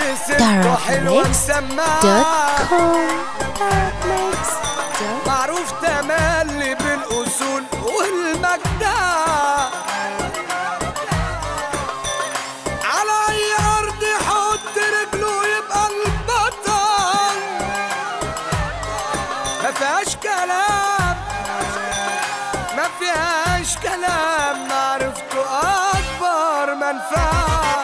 سيرته حلوة مسمعة، معروف تملي بالأصول والمجدع، على أي أرض يحط رجله يبقى البطل، ما فيهاش كلام ما فيهاش كلام، معرفته أكبر منفعة.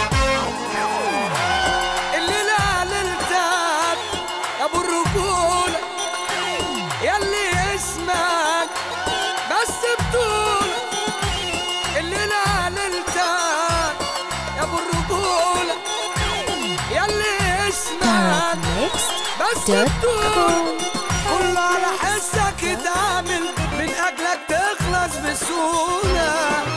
الليلة ليلتك يا أبو الرجولة، ياللي اسمك بس بطولة. الليلة ليلتك يا أبو الرجولة، ياللي اسمك بس بطولة. كله على حسك يتعامل، من أجلك تخلص بسهولة.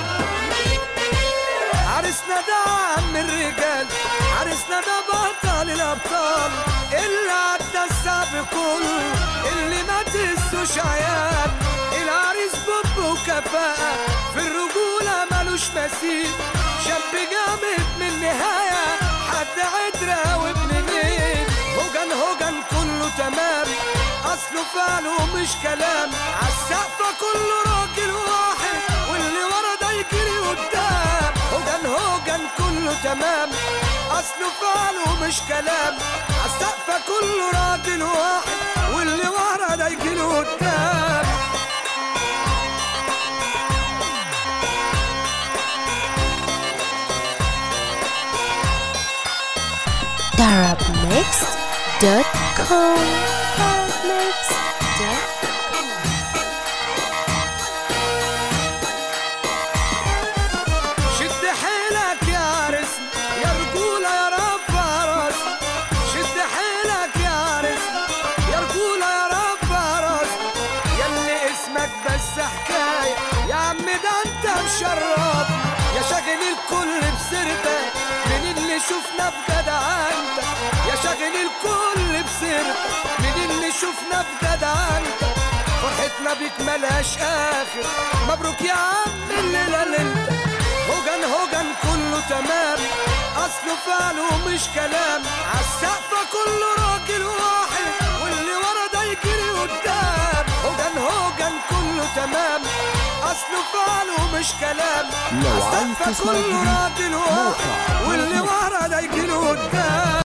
عرسنا ده عم الرجال، عرسنا ده بطل الأبطال، اللي عدى الصعب كله، اللي ما تهزوش عيال. العريس بوب وكفاءة، في الرجولة مالوش مثيل، شاب جامد من نهاية، حد عدرة وابن نيل. هوجن كله تمام، أصله فعله مش كلام، عالسقفة كله راجل واحد، واللي ورا ده يجري قدام. هوجن كله تمام، أصله فعله مش كلام، عالسقفة كله راجل واحد، واللي ورا ده يجري قدام. Darabmixed.com. شد حيلك يا عرسنا يا رجولة يا رفع راسنا، شد حيلك يا عرسنا يا رجولة يا رفع راسنا، ياللي اسمك بس حكاية يا عم ده انت مشرف، يا شاغل الكل بسيرتك من اللي شفنا في جدعنتك، يا شاغل الكل بسيرتك من اللي شفنا في جدعنتك. فرحتنا بيك ملهاش آخر، مبروك يا عم الليلة ليلتك. هوجن كله تمام، أصله فعله مش كلام، عالسقفة كله راجل واحد، واللي ورا ده يجري قدام. هوجن كله تمام، أصله فعله مش كلام، لو عايز عالسقفة تسمع كله جديد راجل واحد، واللي ورا ده يجري قدام.